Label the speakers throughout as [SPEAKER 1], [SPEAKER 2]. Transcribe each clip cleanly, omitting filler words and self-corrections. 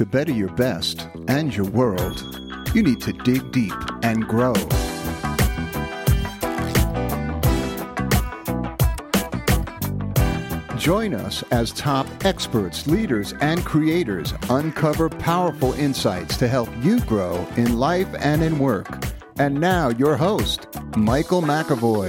[SPEAKER 1] To better your best and your world, you need to dig deep and grow. Join us as top experts, leaders, and creators uncover powerful insights to help you grow in life and in work. And now, your host, Michael McAvoy.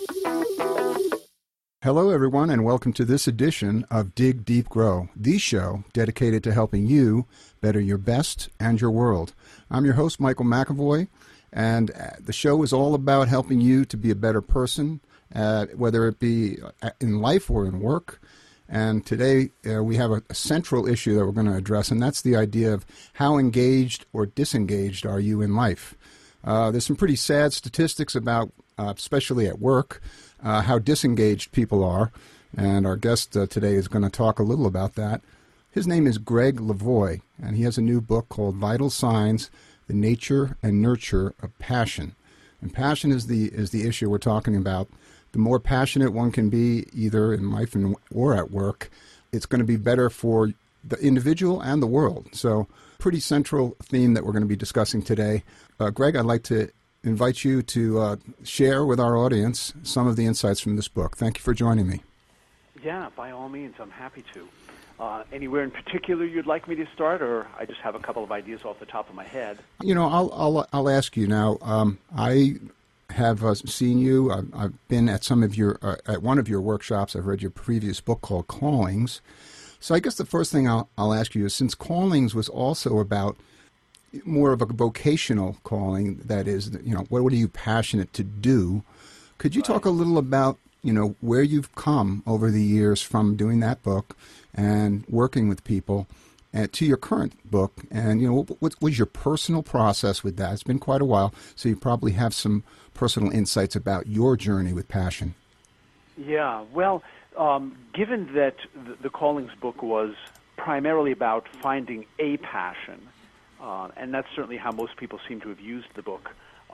[SPEAKER 1] Hello, everyone, and welcome to this edition of Dig Deep Grow, the show dedicated to helping you better your best and your world. I'm your host, Michael McAvoy, and the show is all about helping you to be a better person, whether it be in life or in work. And today we have a central issue that we're going to address, and that's the idea of how engaged or disengaged are you in life. There's some pretty sad statistics about, especially at work, how disengaged people are, and our guest today is going to talk a little about that. His name is Greg Lavoie, and he has a new book called Vital Signs, The Nature and Nurture of Passion. And passion is the issue we're talking about. The more passionate one can be, either in life or at work, it's going to be better for the individual and the world. So, pretty central theme that we're going to be discussing today. Greg, I'd like to invite you to share with our audience some of the insights from this book. Thank you for joining me.
[SPEAKER 2] Yeah, by all means, I'm happy to. Anywhere in particular you'd like me to start, or I just have a couple of ideas off the top of my head?
[SPEAKER 1] You know, I'll ask you now. I have seen you. I've been at some of your at one of your workshops. I've read your previous book called Callings. So I guess the first thing I'll ask you is, since Callings was also about more of a vocational calling, that is, you know, what are you passionate to do? Could you talk a little about, you know, where you've come over the years from doing that book and working with people to your current book? And, you know, what was your personal process with that? It's been quite a while, so you probably have some personal insights about your journey with passion.
[SPEAKER 2] Yeah, well, given that the Callings book was primarily about finding a passion, and that's certainly how most people seem to have used the book,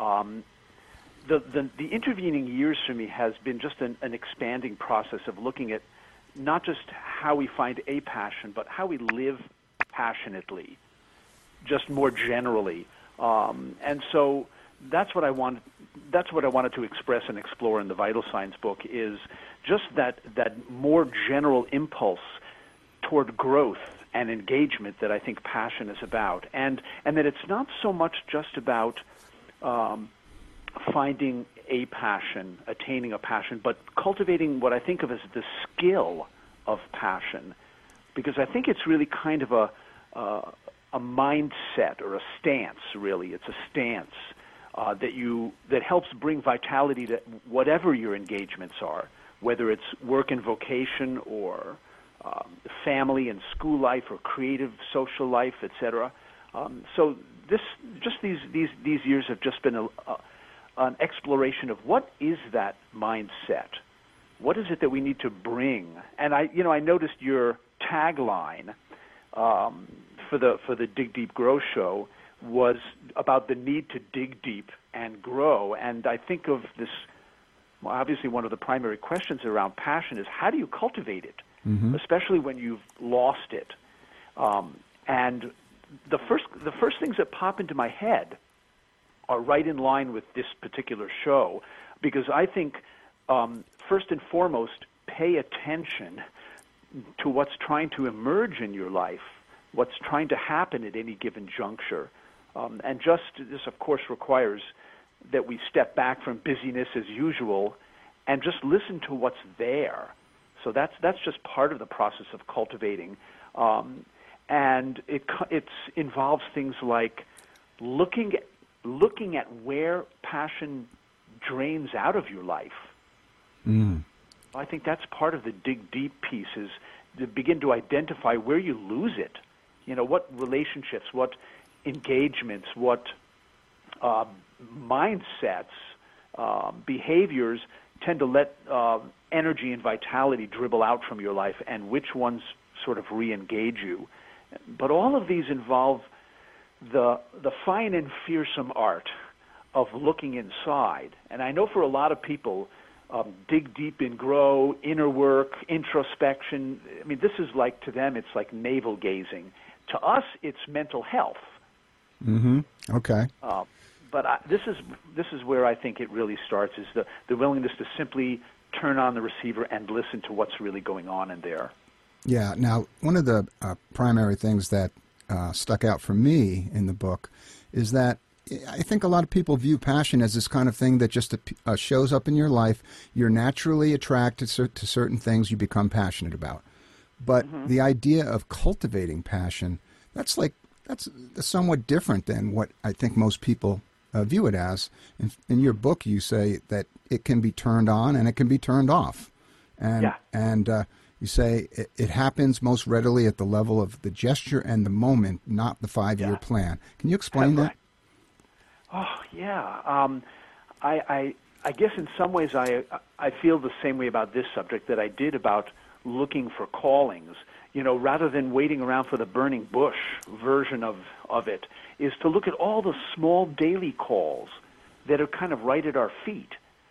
[SPEAKER 2] the intervening years for me has been just an expanding process of looking at not just how we find a passion, but how we live passionately, just more generally. And so that's what I wanted to express and explore in the Vital Signs book, is just that more general impulse toward growth and engagement that I think passion is about, and that it's not so much just about finding a passion, attaining a passion, but cultivating what I think of as the skill of passion, because I think it's really kind of a mindset or a stance. Really, it's a stance that helps bring vitality to whatever your engagements are, whether it's work and vocation or family and school life or creative social life, etc. So these years have just been an exploration of what is that mindset. What is it that we need to bring? And I noticed your tagline for the Dig Deep Grow show was about the need to dig deep and grow. And I think of this, well, obviously one of the primary questions around passion is, how do you cultivate it, especially when you've lost it? And the first things that pop into my head are right in line with this particular show, because I think, first and foremost, pay attention to what's trying to emerge in your life, what's trying to happen at any given juncture. And just this, of course, requires that we step back from busyness as usual and just listen to what's there. So that's just part of the process of cultivating. And it involves things like looking at where passion drains out of your life. I think that's part of the dig deep piece, is to begin to identify where you lose it. You know, what relationships, what engagements, what mindsets, behaviors tend to let energy and vitality dribble out from your life, and which ones sort of re-engage you. But all of these involve the fine and fearsome art of looking inside. And I know for a lot of people, dig deep and grow, inner work, introspection. I mean, this is like, to them, it's like navel gazing. To us, it's mental health.
[SPEAKER 1] Mm-hmm. Okay.
[SPEAKER 2] But this is where I think it really starts, is the willingness to simply turn on the receiver and listen to what's really going on in there.
[SPEAKER 1] Yeah. Now, one of the primary things that stuck out for me in the book is that I think a lot of people view passion as this kind of thing that just shows up in your life. You're naturally attracted to certain things you become passionate about. But the idea of cultivating passion, that's somewhat different than what I think most people view it as. In your book, you say that it can be turned on and it can be turned off. And you say it happens most readily at the level of the gesture and the moment, not the 5-year plan. Can you explain that?
[SPEAKER 2] Oh, yeah. I guess in some ways I feel the same way about this subject that I did about looking for callings. You know, rather than waiting around for the burning bush version of it, is to look at all the small daily calls that are kind of right at our feet.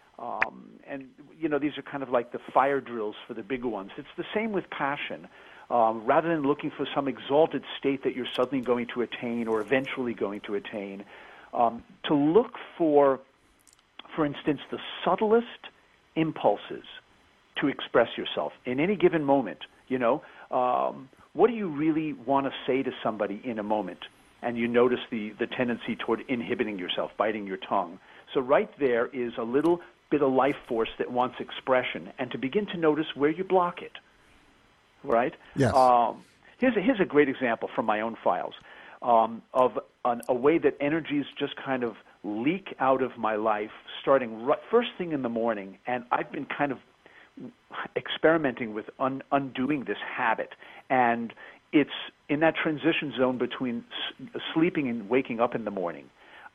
[SPEAKER 2] And, you know, these are kind of like the fire drills for the bigger ones. It's the same with passion. Rather than looking for some exalted state that you're suddenly going to attain or eventually going to attain, to look for instance, the subtlest impulses to express yourself in any given moment. You know, what do you really want to say to somebody in a moment? And you notice the tendency toward inhibiting yourself, biting your tongue. So right there is a little bit of life force that wants expression, and to begin to notice where you block it, right?
[SPEAKER 1] Yes.
[SPEAKER 2] Here's a great example from my own files of a way that energies just kind of leak out of my life, starting first thing in the morning, and I've been kind of experimenting with undoing this habit, and it's in that transition zone between sleeping and waking up in the morning,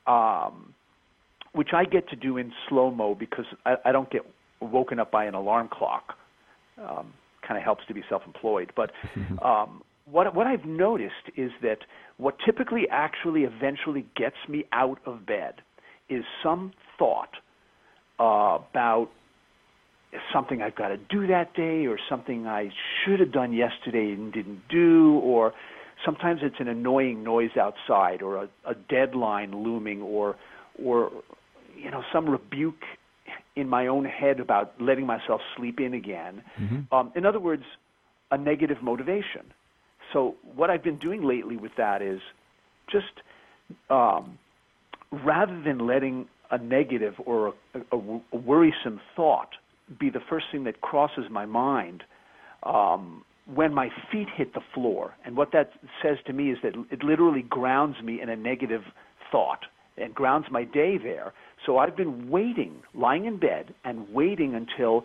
[SPEAKER 2] which I get to do in slow-mo because I don't get woken up by an alarm clock. Kind of helps to be self-employed. But what I've noticed is that what typically actually eventually gets me out of bed is some thought about something I've got to do that day, or something I should have done yesterday and didn't do, or sometimes it's an annoying noise outside, or a deadline looming, or you know, some rebuke in my own head about letting myself sleep in again. In other words, a negative motivation. So what I've been doing lately with that is just rather than letting a negative or a worrisome thought be the first thing that crosses my mind when my feet hit the floor. And what that says to me is that it literally grounds me in a negative thought and grounds my day there. So I've been waiting, lying in bed, and waiting until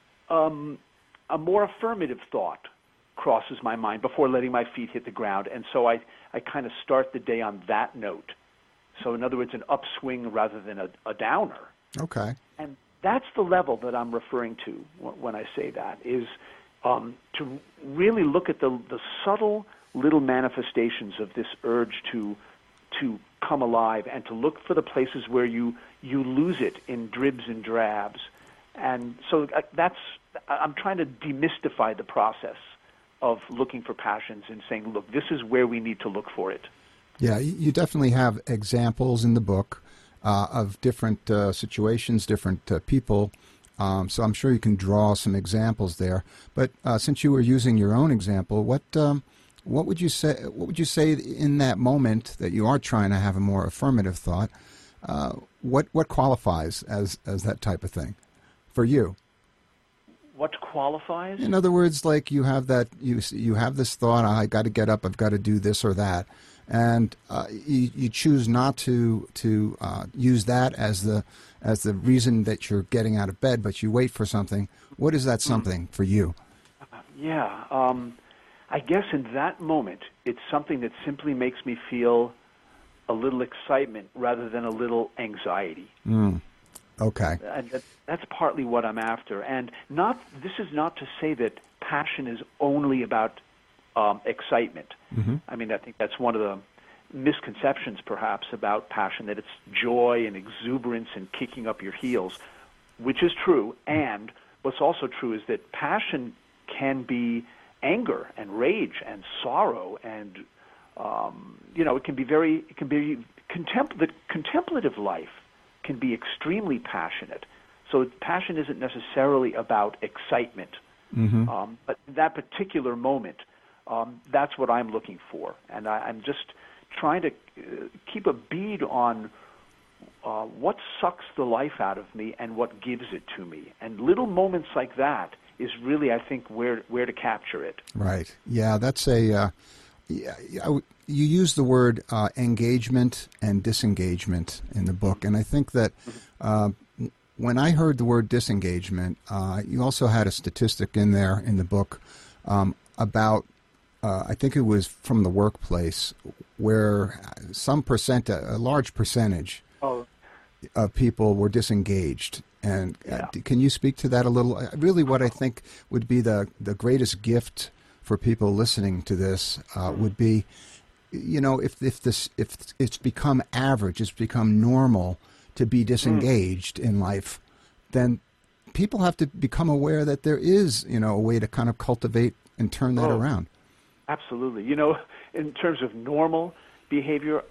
[SPEAKER 2] a more affirmative thought crosses my mind before letting my feet hit the ground. And so I kind of start the day on that note. So in other words, an upswing rather than a downer.
[SPEAKER 1] Okay.
[SPEAKER 2] And that's the level that I'm referring to when I say that, is to really look at the subtle little manifestations of this urge to come alive, and to look for the places where you lose it in dribs and drabs. And so I'm trying to demystify the process of looking for passions and saying, look, this is where we need to look for it.
[SPEAKER 1] Yeah, you definitely have examples in the book of different situations, different people. So I'm sure you can draw some examples there. But since you were using your own example, what would you say? What would you say in that moment that you are trying to have a more affirmative thought? What qualifies as that type of thing for you?
[SPEAKER 2] What qualifies?
[SPEAKER 1] In other words, like you have that you have this thought, I got to get up, I've got to do this or that, and you choose not to use that as the reason that you're getting out of bed, but you wait for something. What is that something for you?
[SPEAKER 2] Yeah, I guess in that moment, it's something that simply makes me feel a little excitement rather than a little anxiety.
[SPEAKER 1] Okay.
[SPEAKER 2] And that's partly what I'm after. And this is not to say that passion is only about excitement. I mean, I think that's one of the misconceptions, perhaps, about passion, that it's joy and exuberance and kicking up your heels. which is true. And what's also true is that passion can be anger and rage and sorrow, and it can be the contemplative life can be extremely passionate. So passion isn't necessarily about excitement, but in that particular moment, that's what I'm looking for, and I'm just trying to keep a bead on what sucks the life out of me and what gives it to me. And little moments like that is really, I think, where to capture it.
[SPEAKER 1] Right. Yeah, that's you use the word engagement and disengagement in the book, and I think that when I heard the word disengagement, you also had a statistic in there in the book about, I think it was from the workplace, where a large percentage of people were disengaged. And can you speak to that a little? Really, what I think would be the greatest gift for people listening to this would be, if it's become average, it's become normal to be disengaged in life, then people have to become aware that there is, a way to kind of cultivate and turn that around.
[SPEAKER 2] Absolutely. In terms of normal behavior,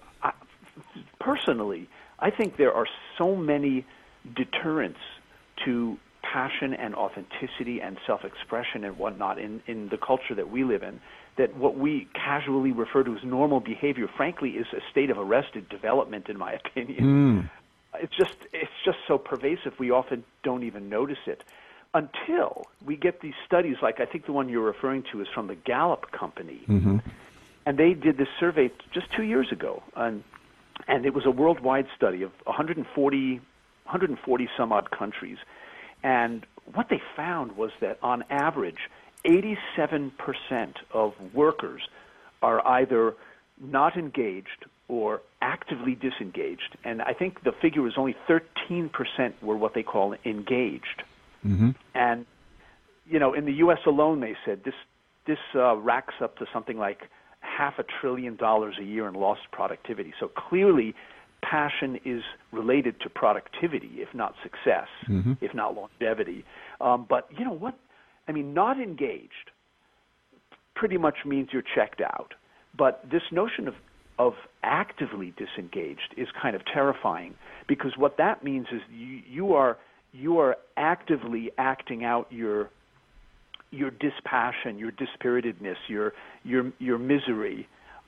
[SPEAKER 2] personally, I think there are so many deterrents to passion and authenticity and self-expression and whatnot in the culture that we live in, that what we casually refer to as normal behavior, frankly, is a state of arrested development, in my opinion. It's just so pervasive we often don't even notice it until we get these studies, like I think the one you're referring to is from the Gallup Company. And they did this survey just 2 years ago, and it was a worldwide study of 140 some odd countries. And what they found was that on average, 87% of workers are either not engaged or actively disengaged. And I think the figure was only 13% were what they call engaged. And, in the U.S. alone, they said this racks up to something like $500 billion a year in lost productivity. So clearly, passion is related to productivity, if not success, if not longevity. But you know what? I mean, not engaged pretty much means you're checked out. But this notion of actively disengaged is kind of terrifying, because what that means is you are actively acting out your dispassion, your dispiritedness, your misery,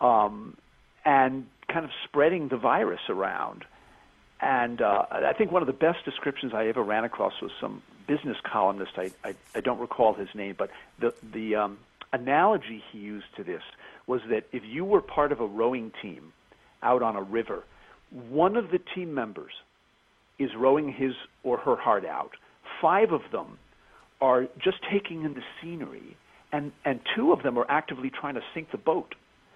[SPEAKER 2] and kind of spreading the virus around. And I think one of the best descriptions I ever ran across was some business columnist. I don't recall his name, but the analogy he used to this was that if you were part of a rowing team out on a river, one of the team members is rowing his or her heart out. 5 of them are just taking in the scenery, and 2 of them are actively trying to sink the boat.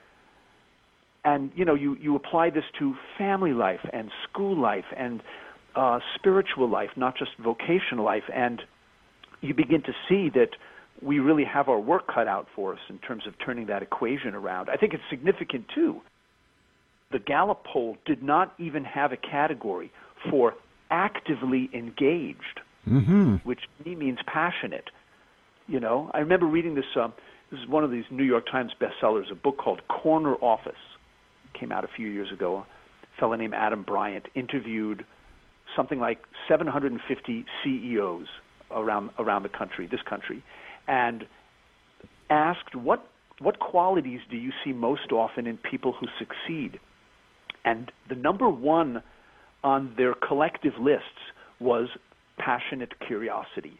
[SPEAKER 2] And, you apply this to family life and school life and spiritual life, not just vocational life, and you begin to see that we really have our work cut out for us in terms of turning that equation around. I think it's significant, too. The Gallup poll did not even have a category for actively engaged, which to me means passionate. I remember reading this. This is one of these New York Times bestsellers, a book called Corner Office. It came out a few years ago. A fellow named Adam Bryant interviewed something like 750 CEOs around the country, this country, and asked what qualities do you see most often in people who succeed? And the number one on their collective lists was passionate curiosity.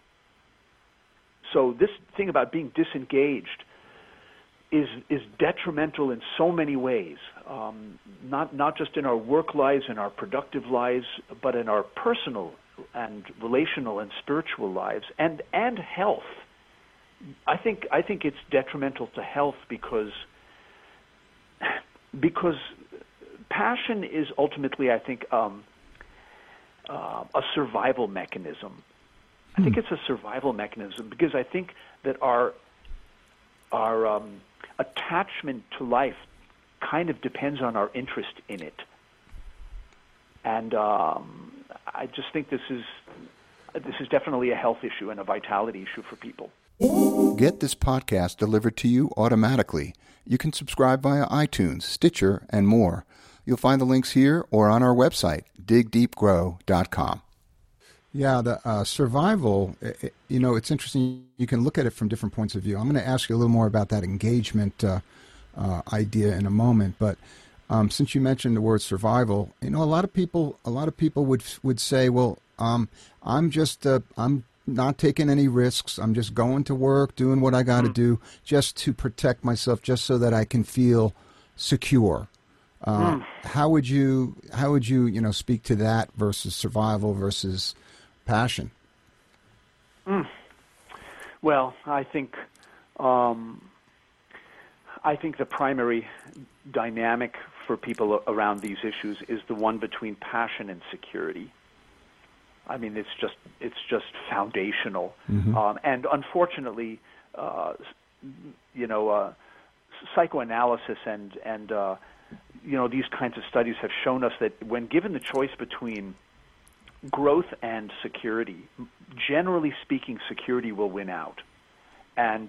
[SPEAKER 2] So this thing about being disengaged is detrimental in so many ways, not just in our work lives and our productive lives, but in our personal and relational and spiritual lives and health. I think it's detrimental to health because passion is ultimately, I think, a survival mechanism. I think it's a survival mechanism because I think that our attachment to life kind of depends on our interest in it. And I just think this is this is definitely a health issue and a vitality issue for people.
[SPEAKER 1] Get this podcast delivered to you automatically. You can subscribe via iTunes, Stitcher, and more. You'll find the links here or on our website, digdeepgrow.com. Yeah, the survival, it's interesting. You can look at it from different points of view. I'm going to ask you a little more about that engagement idea in a moment. But since you mentioned the word survival, a lot of people would say, well, I'm not taking any risks. I'm just going to work, doing what I got to do, just to protect myself, just so that I can feel secure. How would you speak to that versus survival versus passion?
[SPEAKER 2] Well, I think the primary dynamic for people around these issues is the one between passion and security. I mean, it's just foundational, and unfortunately, psychoanalysis and these kinds of studies have shown us that when given the choice between growth and security, generally speaking, security will win out, and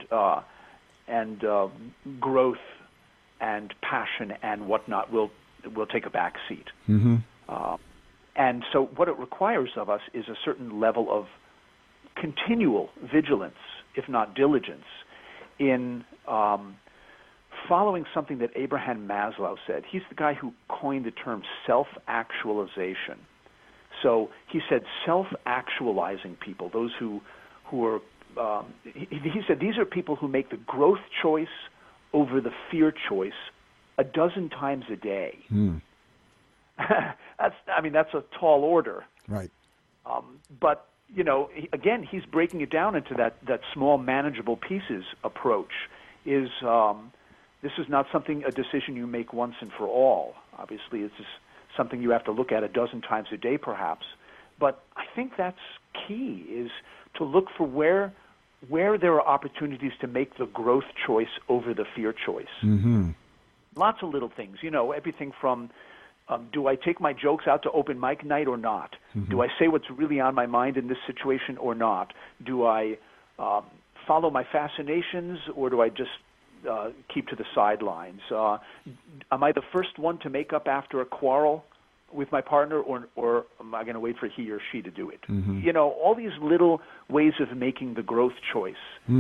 [SPEAKER 2] growth and passion and whatnot will take a back seat. And so what it requires of us is a certain level of continual vigilance, if not diligence, in following something that Abraham Maslow said. He's the guy who coined the term self-actualization. So he said self-actualizing people, those who are, he said these are people who make the growth choice over the fear choice a dozen times a day. That's a tall order.
[SPEAKER 1] Right.
[SPEAKER 2] But, again, he's breaking it down into that small, manageable pieces approach. This is not a decision you make once and for all. Obviously, it's just something you have to look at a dozen times a day, perhaps. But I think that's key, is to look for where there are opportunities to make the growth choice over the fear choice. Lots of little things, everything from do I take my jokes out to open mic night or not? Do I say what's really on my mind in this situation or not? Do I follow my fascinations, or do I just keep to the sidelines? Am I the first one to make up after a quarrel with my partner, or am I going to wait for he or she to do it? All these little ways of making the growth choice.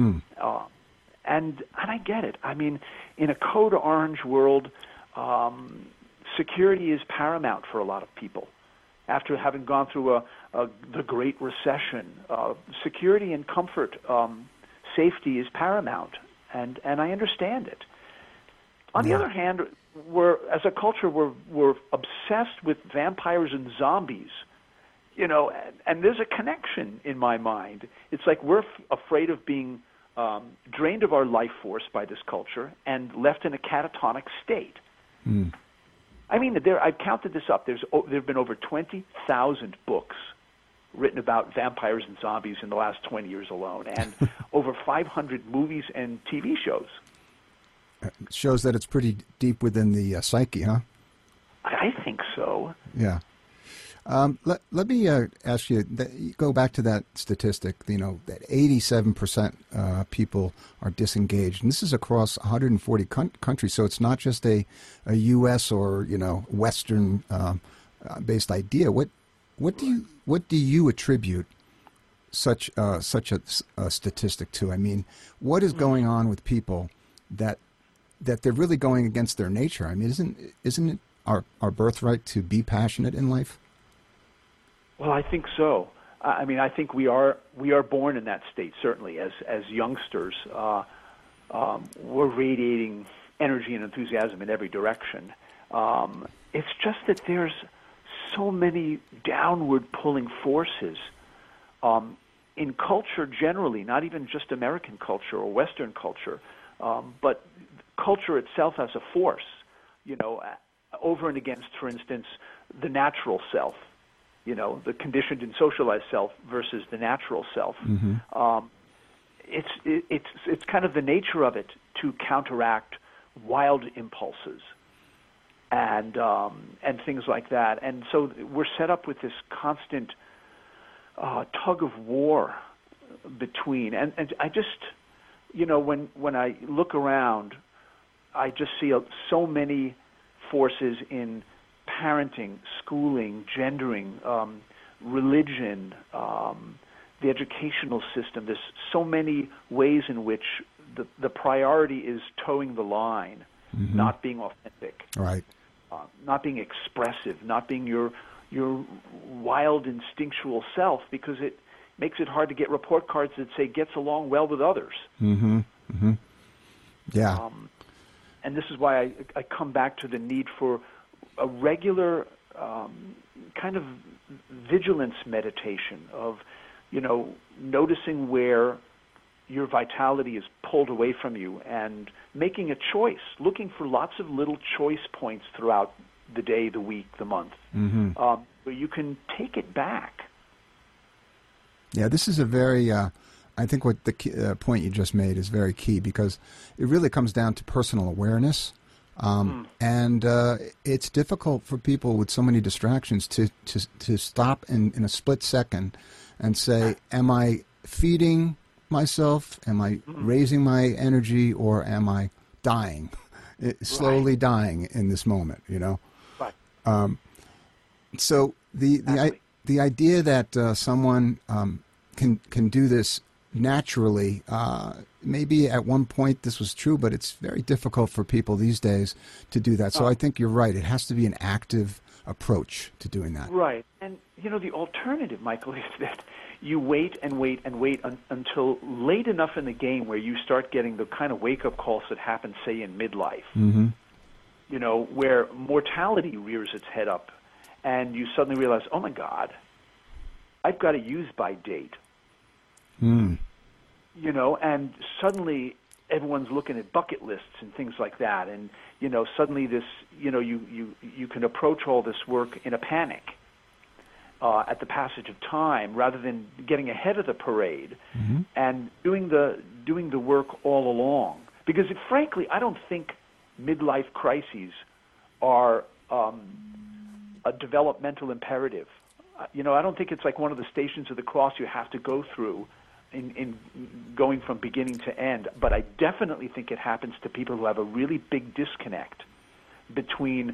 [SPEAKER 2] And I get it. I mean, in a code orange world, security is paramount for a lot of people. After having gone through the Great Recession, security and comfort, safety is paramount, and I understand it. On the other hand, as a culture, we're obsessed with vampires and zombies, and there's a connection in my mind. It's like we're afraid of being drained of our life force by this culture and left in a catatonic state. I mean, I've counted this up. There have been over 20,000 books written about vampires and zombies in the last 20 years alone, and over 500 movies and TV shows.
[SPEAKER 1] It shows that it's pretty deep within the psyche, huh?
[SPEAKER 2] I think so.
[SPEAKER 1] Yeah. Let me ask you, go back to that statistic, that 87% people are disengaged. And this is across 140 countries, so it's not just a U.S. or, Western based idea. What do you attribute such a statistic to? I mean, what is going on with people that they're really going against their nature? I mean, isn't it our birthright to be passionate in life?
[SPEAKER 2] Well, I think so. I mean, I think we are born in that state. Certainly, as youngsters, we're radiating energy and enthusiasm in every direction. It's just that there's so many downward pulling forces in culture generally, not even just American culture or Western culture, but culture itself as a force. Over and against, for instance, the natural self. The conditioned and socialized self versus the natural self. It's kind of the nature of it to counteract wild impulses and things like that. And so we're set up with this constant tug of war between, and I just, when I look around, I just see so many forces in parenting, schooling, gendering, religion, the educational system. There's so many ways in which the priority is towing the line, not being authentic,
[SPEAKER 1] Right.
[SPEAKER 2] Not being expressive, not being your wild instinctual self, because it makes it hard to get report cards that say gets along well with others.
[SPEAKER 1] Yeah.
[SPEAKER 2] And this is why I come back to the need for a regular kind of vigilance meditation of, noticing where your vitality is pulled away from you and making a choice, looking for lots of little choice points throughout the day, the week, the month, where you can take it back.
[SPEAKER 1] Yeah, this is a very, I think what the point you just made is very key, because it really comes down to personal awareness. And it's difficult for people with so many distractions to stop in a split second and say, am I feeding myself? Am I raising my energy, or am I dying, slowly dying in this moment,
[SPEAKER 2] Right.
[SPEAKER 1] So the idea that someone can do this naturally, maybe at one point this was true, but it's very difficult for people these days to do that. So I think you're right. It has to be an active approach to doing that.
[SPEAKER 2] Right. And, the alternative, Michael, is that you wait and wait and wait until late enough in the game where you start getting the kind of wake-up calls that happen, say, in midlife, where mortality rears its head up, and you suddenly realize, oh, my God, I've got a use-by date. And suddenly everyone's looking at bucket lists and things like that, and suddenly this, you can approach all this work in a panic at the passage of time, rather than getting ahead of the parade and doing the work all along. Because frankly, I don't think midlife crises are a developmental imperative. I don't think it's like one of the stations of the cross you have to go through in going from beginning to end. But I definitely think it happens to people who have a really big disconnect between,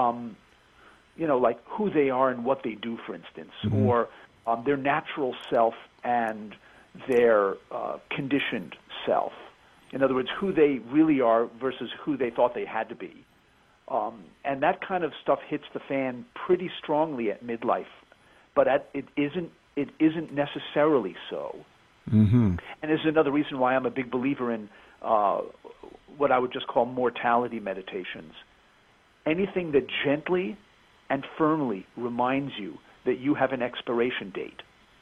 [SPEAKER 2] like who they are and what they do, for instance, or their natural self and their conditioned self. In other words, who they really are versus who they thought they had to be. And that kind of stuff hits the fan pretty strongly at midlife, but it isn't necessarily so. And there's another reason why I'm a big believer in what I would just call mortality meditations. Anything that gently and firmly reminds you that you have an expiration date.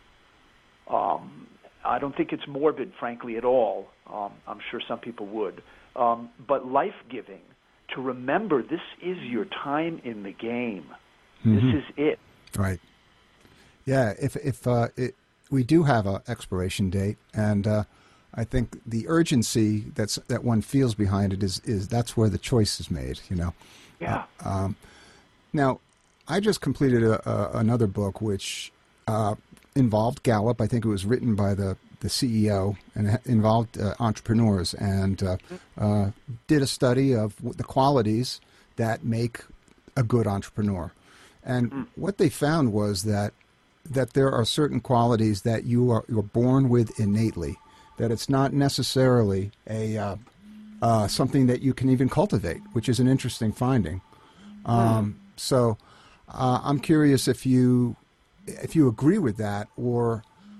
[SPEAKER 2] I don't think it's morbid, frankly, at all. I'm sure some people would. But life-giving, to remember this is your time in the game. This is it.
[SPEAKER 1] Right. Yeah, if we do have an expiration date, and I think the urgency that one feels behind it is that's where the choice is made,
[SPEAKER 2] Yeah.
[SPEAKER 1] Now, I just completed another book which involved Gallup. I think it was written by the CEO, and it involved entrepreneurs, and did a study of the qualities that make a good entrepreneur. And what they found was that there are certain qualities that you're born with innately, that it's not necessarily a something that you can even cultivate, which is an interesting finding. So I'm curious if you agree with that, or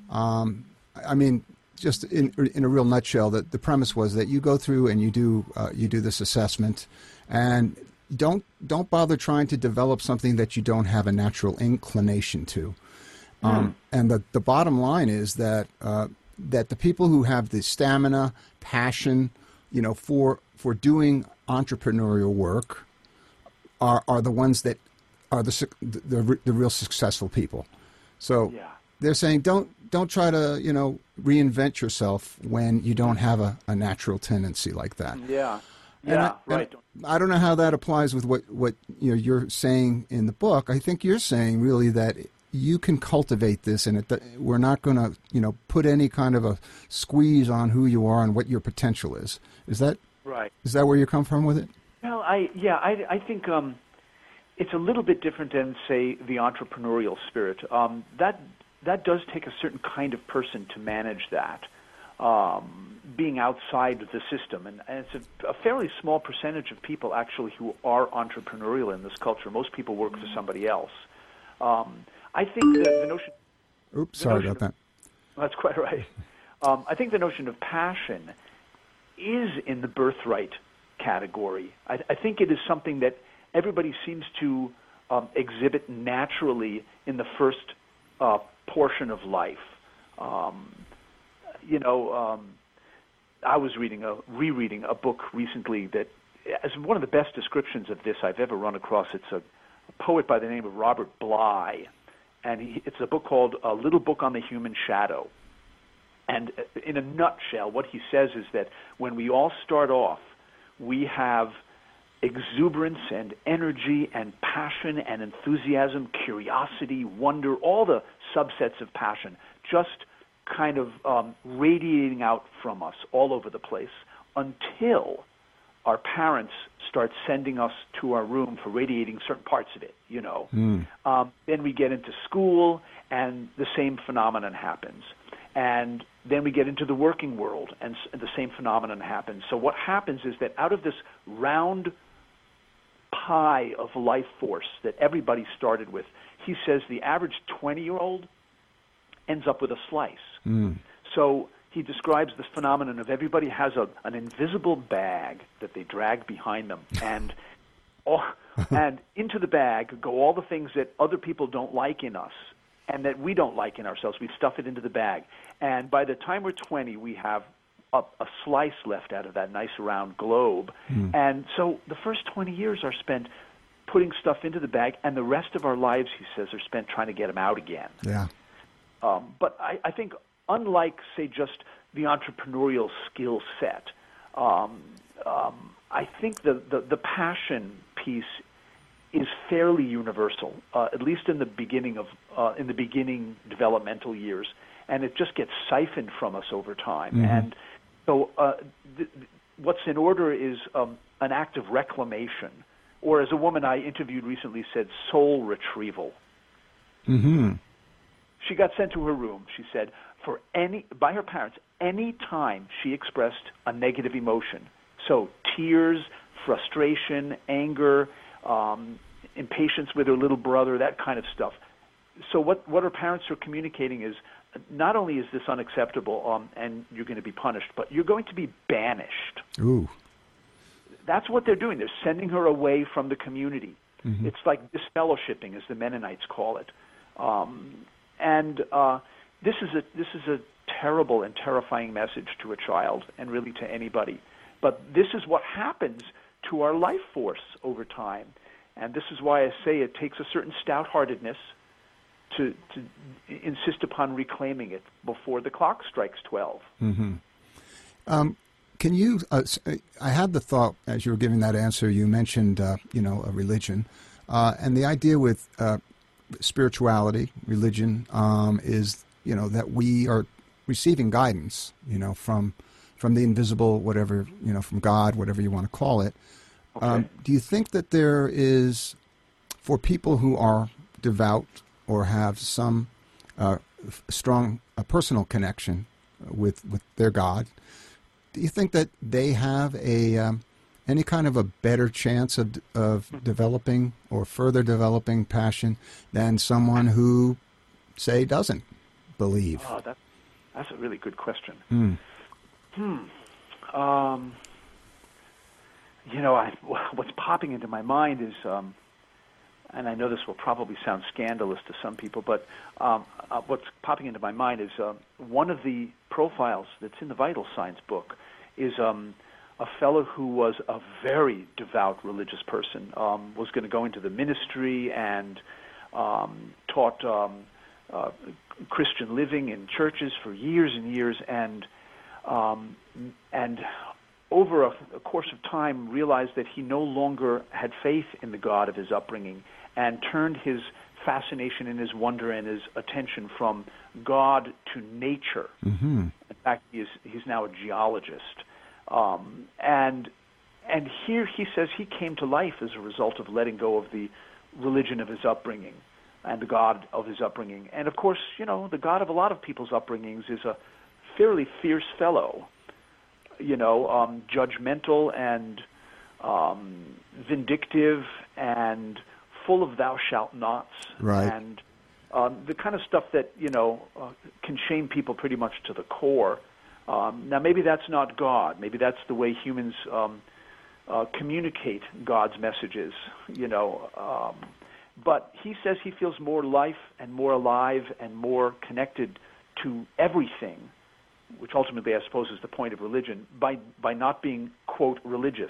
[SPEAKER 1] just in a real nutshell, that the premise was that you go through and you do this assessment, and don't bother trying to develop something that you don't have a natural inclination to. And the bottom line is that the people who have the stamina, passion, for doing entrepreneurial work are the ones that are the real successful people. So they're saying don't try to reinvent yourself when you don't have a natural tendency like that.
[SPEAKER 2] Right.
[SPEAKER 1] I don't know how that applies with what you're saying in the book. I think you're saying really that you can cultivate this, and we're not going to, put any kind of a squeeze on who you are and what your potential is. Is that
[SPEAKER 2] right?
[SPEAKER 1] Is that where you come from with it?
[SPEAKER 2] Well, I think it's a little bit different than, say, the entrepreneurial spirit. That does take a certain kind of person to manage that, being outside the system. And it's a fairly small percentage of people, actually, who are entrepreneurial in this culture. Most people work for somebody else. I think that the notion...
[SPEAKER 1] Oops, sorry about that.
[SPEAKER 2] That's quite right. I think the notion of passion is in the birthright category. I think it is something that everybody seems to exhibit naturally in the first portion of life. I was rereading a book recently that is one of the best descriptions of this I've ever run across. It's a poet by the name of Robert Bly, and it's a book called A Little Book on the Human Shadow. And in a nutshell, what he says is that when we all start off, we have exuberance and energy and passion and enthusiasm, curiosity, wonder, all the subsets of passion, just kind of radiating out from us all over the place until our parents start sending us to our room for radiating certain parts of it, Then we get into school, and the same phenomenon happens. And then we get into the working world, and the same phenomenon happens. So what happens is that out of this round pie of life force that everybody started with, he says the average 20-year-old ends up with a slice. So he describes this phenomenon of everybody has an invisible bag that they drag behind them, and into the bag go all the things that other people don't like in us and that we don't like in ourselves. We stuff it into the bag. And by the time we're 20, we have a slice left out of that nice round globe. And so the first 20 years are spent putting stuff into the bag, and the rest of our lives, he says, are spent trying to get them out again.
[SPEAKER 1] Yeah.
[SPEAKER 2] But I think, unlike, say, just the entrepreneurial skill set, I think the passion piece is fairly universal, at least in the beginning developmental years, and it just gets siphoned from us over time. And so what's in order is an act of reclamation, or as a woman I interviewed recently said, soul retrieval. She got sent to her room, she said, by her parents, any time she expressed a negative emotion. So tears, frustration, anger, impatience with her little brother, that kind of stuff. So what her parents are communicating is, not only is this unacceptable and you're going to be punished, but you're going to be banished.
[SPEAKER 1] Ooh. That's
[SPEAKER 2] what they're doing. They're sending her away from the community. It's like disfellowshipping, as the Mennonites call it. This is a terrible and terrifying message to a child, and really to anybody. But this is what happens to our life force over time. And this is why I say it takes a certain stout-heartedness to insist upon reclaiming it before the clock strikes 12.
[SPEAKER 1] Can you? I had the thought as you were giving that answer. You mentioned, a religion, and the idea with spirituality, religion, is that we are receiving guidance, from the invisible, whatever, from God, whatever you want to call it.
[SPEAKER 2] Okay.
[SPEAKER 1] Do you think that there is, for people who are devout or have some strong personal connection with their God, do you think that they have any kind of a better chance of developing or further developing passion than someone who, say, doesn't believe?
[SPEAKER 2] Oh, that's a really good question. What's popping into my mind is, and I know this will probably sound scandalous to some people, but what's popping into my mind is one of the profiles that's in the Vital Signs book is a fellow who was a very devout religious person, was going to go into the ministry and taught Christian living in churches for years and years, and over a course of time, realized that he no longer had faith in the God of his upbringing and turned his fascination and his wonder and his attention from God to nature.
[SPEAKER 1] Mm-hmm.
[SPEAKER 2] In fact, he's now a geologist. And here he says he came to life as a result of letting go of the religion of his upbringing and the God of his upbringing. And of course, the God of a lot of people's upbringings is a fairly fierce fellow, judgmental and vindictive and full of thou shalt nots,
[SPEAKER 1] right.
[SPEAKER 2] And the kind of stuff that can shame people pretty much to the core. Now, maybe that's not God. Maybe that's the way humans communicate God's messages. But he says he feels more life and more alive and more connected to everything, which ultimately, I suppose, is the point of religion, by not being, quote, religious.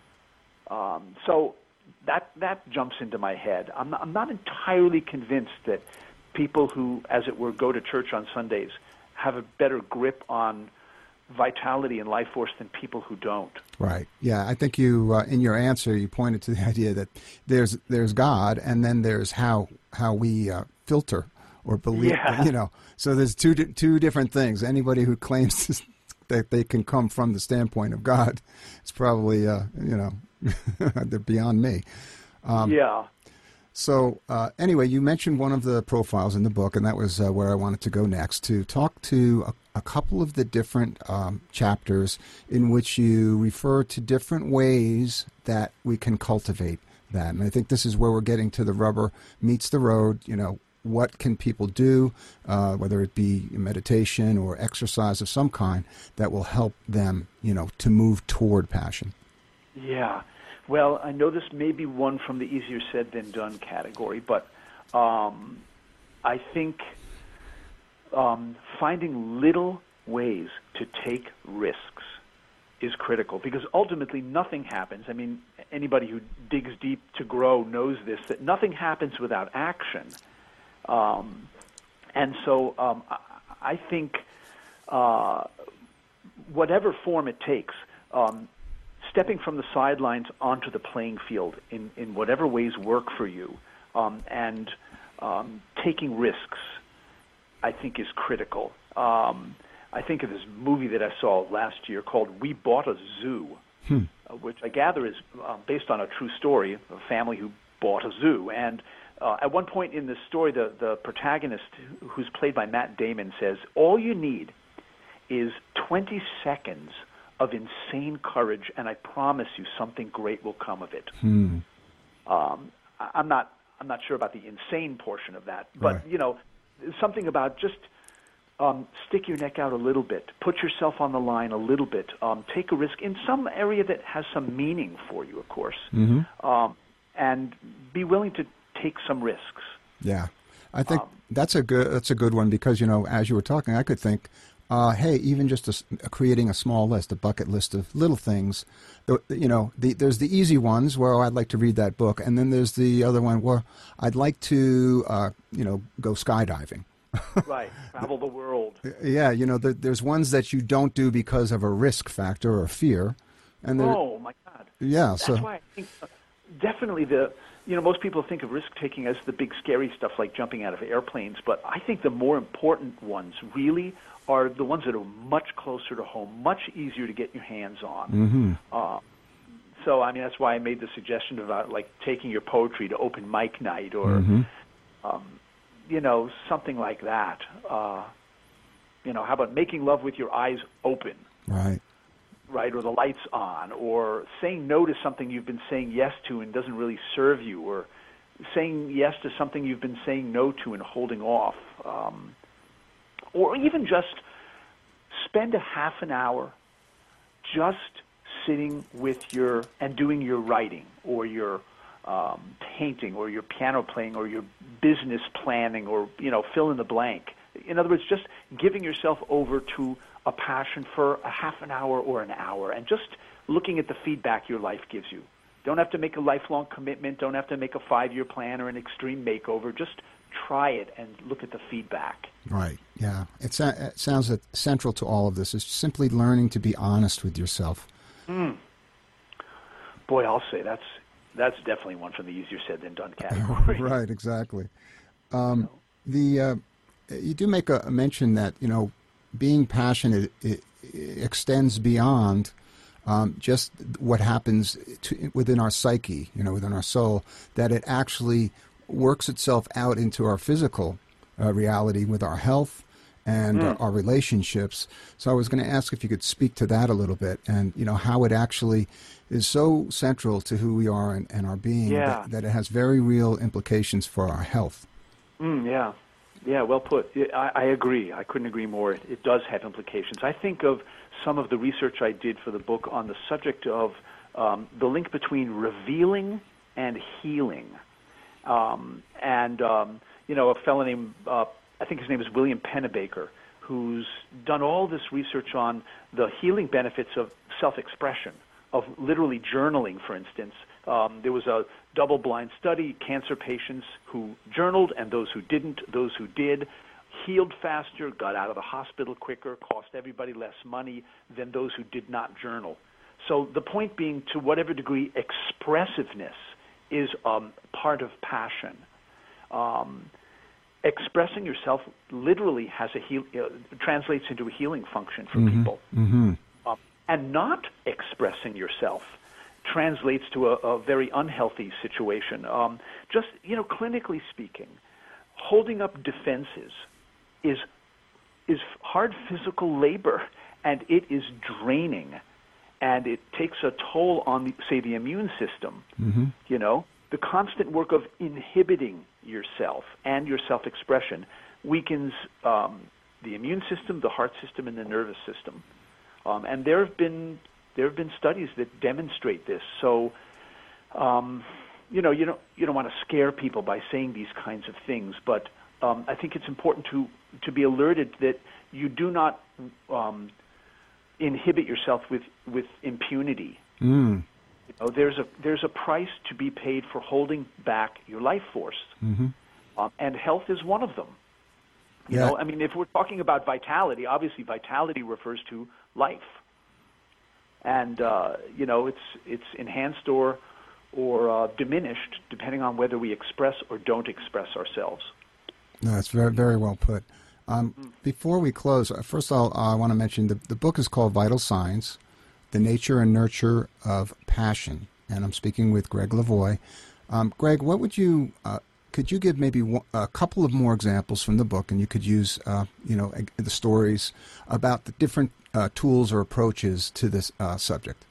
[SPEAKER 2] So that jumps into my head. I'm not entirely convinced that people who, as it were, go to church on Sundays have a better grip on vitality and life force than people who don't.
[SPEAKER 1] Right. Yeah, I think you, in your answer, you pointed to the idea that there's God, and then there's how we filter or believe.
[SPEAKER 2] Yeah.
[SPEAKER 1] So there's two different things. Anybody who claims that they can come from the standpoint of God, it's probably they're beyond me.
[SPEAKER 2] Yeah.
[SPEAKER 1] So anyway, you mentioned one of the profiles in the book, and that was where I wanted to go next, to talk to a couple of the different chapters in which you refer to different ways that we can cultivate that. And I think this is where we're getting to the rubber meets the road. What can people do, whether it be meditation or exercise of some kind, that will help them, to move toward passion?
[SPEAKER 2] Yeah. Well, I know this may be one from the easier said than done category, but I think finding little ways to take risks is critical, because ultimately nothing happens. I mean, anybody who digs deep to grow knows this, that nothing happens without action. And so I think whatever form it takes, stepping from the sidelines onto the playing field in whatever ways work for you, and taking risks, I think, is critical. I think of this movie that I saw last year called We Bought a Zoo, which I gather is based on a true story of a family who bought a zoo. And at one point in this story, the protagonist, who's played by Matt Damon, says, all you need is 20 seconds of insane courage, and I promise you something great will come of it. I'm not sure about the insane portion of that, but
[SPEAKER 1] right.
[SPEAKER 2] Something about just stick your neck out a little bit, put yourself on the line a little bit, take a risk in some area that has some meaning for you, of course, and be willing to take some risks.
[SPEAKER 1] Yeah, I think that's a good one, because as you were talking, I could think, hey, even just creating a small list, a bucket list of little things. There's the easy ones where I'd like to read that book, and then there's the other one where I'd like to, go skydiving.
[SPEAKER 2] Right, travel the world.
[SPEAKER 1] Yeah, there's ones that you don't do because of a risk factor or fear. And
[SPEAKER 2] oh my God!
[SPEAKER 1] Yeah,
[SPEAKER 2] that's why I think definitely most people think of risk-taking as the big scary stuff like jumping out of airplanes, but I think the more important ones really are the ones that are much closer to home, much easier to get your hands on. So, I mean, that's why I made the suggestion about, like, taking your poetry to open mic night or, something like that. How about making love with your eyes open?
[SPEAKER 1] Right.
[SPEAKER 2] Right, or the lights on, or saying no to something you've been saying yes to and doesn't really serve you, or saying yes to something you've been saying no to and holding off. Or even just spend a half an hour just sitting with and doing your writing or your painting or your piano playing or your business planning or, fill in the blank. In other words, just giving yourself over to a passion for a half an hour or an hour and just looking at the feedback your life gives you. Don't have to make a lifelong commitment. Don't have to make a 5-year plan or an extreme makeover. Just try it and look at the feedback.
[SPEAKER 1] Right, yeah. It sounds that central to all of this is simply learning to be honest with yourself.
[SPEAKER 2] Mm. Boy, I'll say that's definitely one from the easier said than done category.
[SPEAKER 1] Right, exactly. You do make a mention that being passionate it extends beyond just what happens within our psyche, within our soul. That it actually works itself out into our physical reality with our health and our relationships. So I was going to ask if you could speak to that a little bit, and how it actually is so central to who we are and our being, that it has very real implications for our health.
[SPEAKER 2] Yeah, well put. I agree. I couldn't agree more. It does have implications. I think of some of the research I did for the book on the subject of the link between revealing and healing. A fellow named, I think his name is William Pennebaker, who's done all this research on the healing benefits of self-expression, of literally journaling, for instance. There was a double-blind study, cancer patients who journaled and those who didn't. Those who did healed faster, got out of the hospital quicker, cost everybody less money than those who did not journal. So the point being, to whatever degree expressiveness is part of passion, expressing yourself literally has translates into a healing function for people.
[SPEAKER 1] Mm-hmm.
[SPEAKER 2] And not expressing yourself translates to a very unhealthy situation. Clinically speaking, holding up defenses is hard physical labor, and it is draining, and it takes a toll on, the immune system.
[SPEAKER 1] Mm-hmm.
[SPEAKER 2] The constant work of inhibiting yourself and your self-expression weakens the immune system, the heart system, and the nervous system. And there have been studies that demonstrate this. So, you don't want to scare people by saying these kinds of things, but I think it's important to be alerted that you do not inhibit yourself with impunity.
[SPEAKER 1] Mm.
[SPEAKER 2] There's a price to be paid for holding back your life force, and health is one of them. If we're talking about vitality, obviously vitality refers to life, and it's enhanced or diminished depending on whether we express or don't express ourselves.
[SPEAKER 1] No, that's very, very well put. Before we close, first of all, I want to mention the book is called Vital Signs: The Nature and Nurture of Passion, and I'm speaking with Greg Lavoie. Greg, what would you could you give maybe a couple of more examples from the book, and you could use the stories about the different tools or approaches to this subject?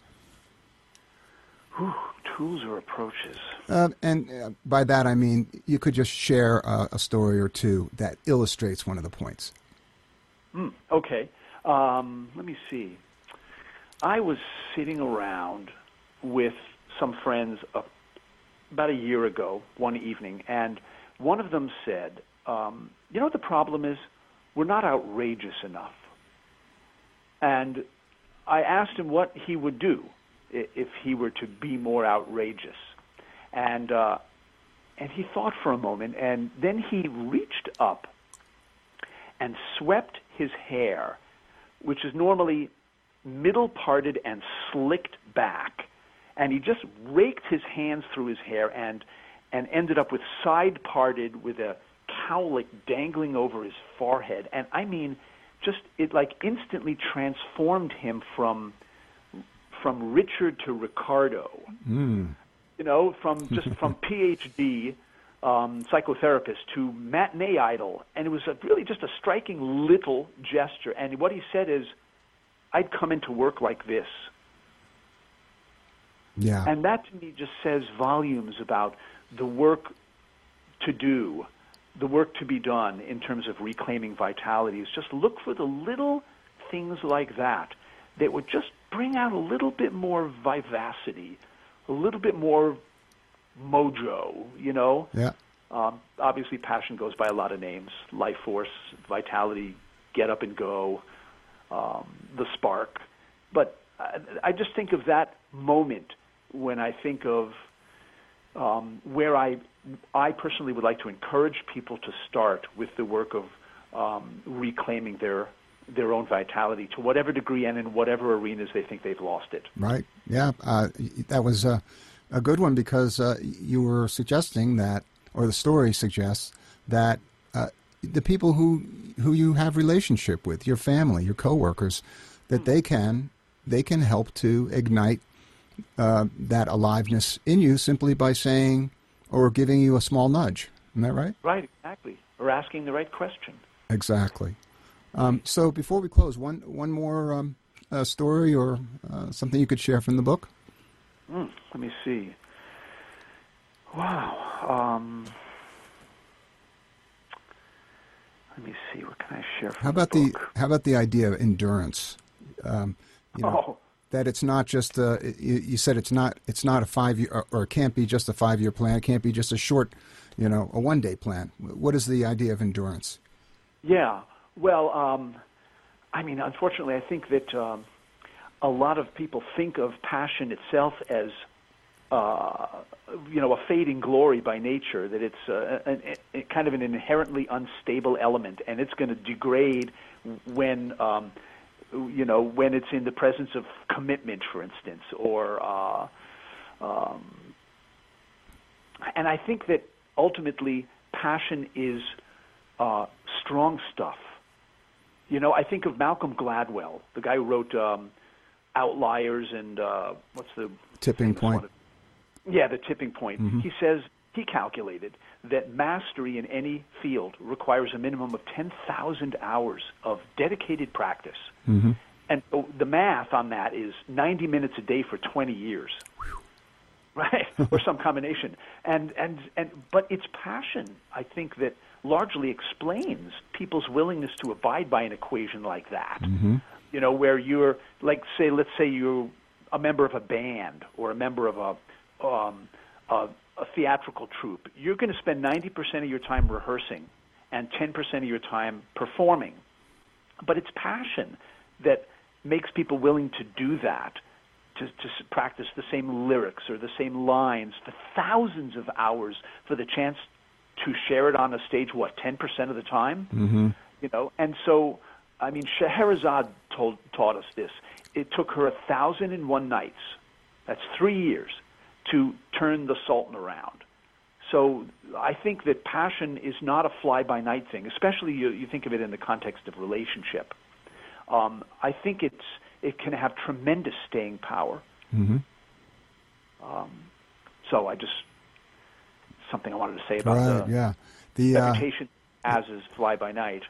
[SPEAKER 2] Tools or approaches.
[SPEAKER 1] And by that I mean you could just share a story or two that illustrates one of the points.
[SPEAKER 2] Okay. Let me see. I was sitting around with some friends about a year ago, one evening, and one of them said, what the problem is? We're not outrageous enough. And I asked him what he would do if he were to be more outrageous. And he thought for a moment, and then he reached up and swept his hair, which is normally middle parted and slicked back, and he just raked his hands through his hair and ended up with side parted with a cowlick dangling over his forehead. And I mean, just it like instantly transformed him from Richard to Ricardo. From PhD psychotherapist to matinee idol, and it was really just a striking little gesture. And what he said is, I'd come into work like this.
[SPEAKER 1] Yeah.
[SPEAKER 2] And that to me just says volumes about the work to do, the work to be done in terms of reclaiming vitality. Is just look for the little things like that would just bring out a little bit more vivacity, a little bit more mojo,
[SPEAKER 1] Yeah.
[SPEAKER 2] Obviously, passion goes by a lot of names: life force, vitality, get up and go, the spark. But I just think of that moment when I think of where I personally would like to encourage people to start with the work of reclaiming their their own vitality to whatever degree and in whatever arenas they think they've lost it.
[SPEAKER 1] Right. Yeah. That was a good one because you were suggesting that, or the story suggests that the people who you have relationship with, your family, your coworkers, that they can help to ignite that aliveness in you simply by saying or giving you a small nudge. Isn't that right?
[SPEAKER 2] Right, exactly. Or asking the right question.
[SPEAKER 1] Exactly. So before we close, one more story or something you could share from the book?
[SPEAKER 2] Let me see. Wow. Let me see. What can I share from the book?
[SPEAKER 1] How about the idea of endurance? That it's not just you said it's not a 5 year or it can't be just a 5 year plan. It can't be just a short, a 1 day plan. What is the idea of endurance?
[SPEAKER 2] Yeah. Well, unfortunately, I think that a lot of people think of passion itself as a fading glory by nature, that it's a kind of an inherently unstable element, and it's going to degrade when when it's in the presence of commitment, for instance, or and I think that ultimately passion is strong stuff. I think of Malcolm Gladwell, the guy who wrote Outliers and what's the
[SPEAKER 1] Tipping Point?
[SPEAKER 2] Yeah, The Tipping Point.
[SPEAKER 1] Mm-hmm.
[SPEAKER 2] He says he calculated that mastery in any field requires a minimum of 10,000 hours of dedicated practice.
[SPEAKER 1] Mm-hmm.
[SPEAKER 2] And the math on that is 90 minutes a day for 20 years. Right? Or some combination. But it's passion, I think, that largely explains people's willingness to abide by an equation like that.
[SPEAKER 1] Mm-hmm.
[SPEAKER 2] Where you're, let's say you're a member of a band or a member of a theatrical troupe. You're going to spend 90% of your time rehearsing and 10% of your time performing. But it's passion that makes people willing to do that, to practice the same lyrics or the same lines for thousands of hours for the chance to share it on a stage, 10% of the time?
[SPEAKER 1] Mm-hmm.
[SPEAKER 2] And so, Scheherazade taught us this. It took her 1,001 nights, that's 3 years, to turn the Sultan around. So I think that passion is not a fly-by-night thing, especially you think of it in the context of relationship. I think it can have tremendous staying power.
[SPEAKER 1] Mm-hmm.
[SPEAKER 2] So something I wanted to say about the reputation as is fly-by-night.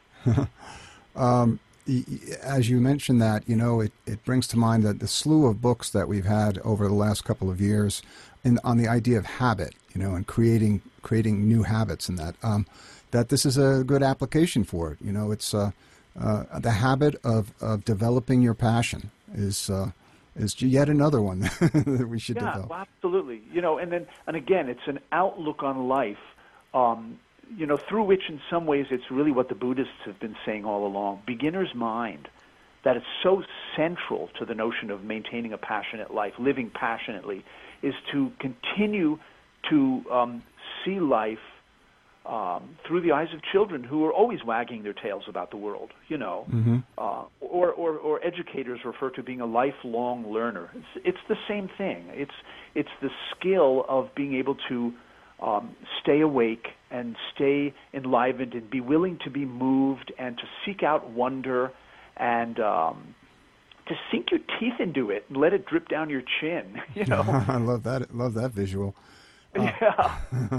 [SPEAKER 1] As you mentioned that, it brings to mind that the slew of books that we've had over the last couple of years on the idea of habit, and creating new habits, and that this is a good application for it. It's the habit of developing your passion is yet another one that we should develop.
[SPEAKER 2] Well, absolutely. And again, it's an outlook on life. Through which in some ways it's really what the Buddhists have been saying all along, beginner's mind, that it's so central to the notion of maintaining a passionate life, living passionately, is to continue to see life through the eyes of children who are always wagging their tails about the world,
[SPEAKER 1] Mm-hmm.
[SPEAKER 2] Or educators refer to being a lifelong learner. It's the same thing. It's the skill of being able to stay awake and stay enlivened and be willing to be moved and to seek out wonder and to sink your teeth into it and let it drip down your chin.
[SPEAKER 1] I love that visual.
[SPEAKER 2] Yeah.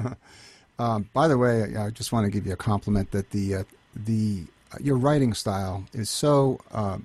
[SPEAKER 1] By the way, I just want to give you a compliment that your writing style is so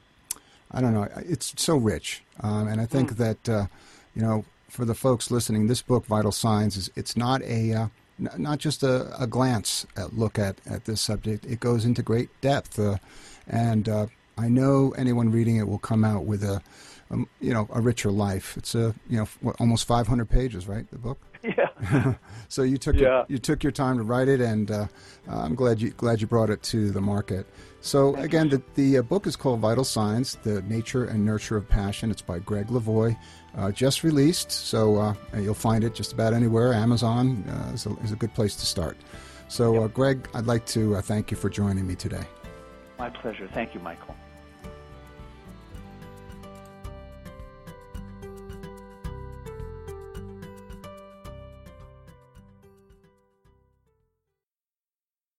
[SPEAKER 1] it's so rich, and I think that for the folks listening, this book, Vital Signs, it's not not just a glance look at this subject. It goes into great depth, and I know anyone reading it will come out with a richer life. It's almost 500 pages, right? The book.
[SPEAKER 2] Yeah.
[SPEAKER 1] So you took your time to write it, and I'm glad you brought it to the market. So again, the book is called Vital Signs: The Nature and Nurture of Passion. It's by Greg Lavoie, just released. So you'll find it just about anywhere. Amazon is a good place to start. So Greg, I'd like to thank you for joining me today.
[SPEAKER 2] My pleasure. Thank you, Michael.